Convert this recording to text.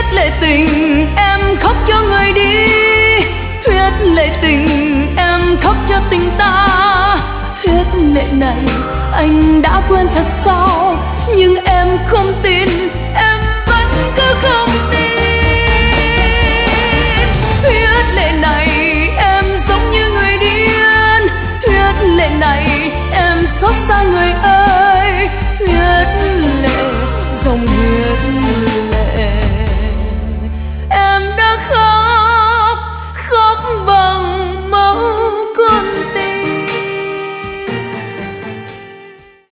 lệ tình em khóc cho người đi, thuyết lệ tình em khóc cho tình ta. Thuyết lệ này anh đã quên thật sao, nhưng em không tin, em vẫn cứ không tin.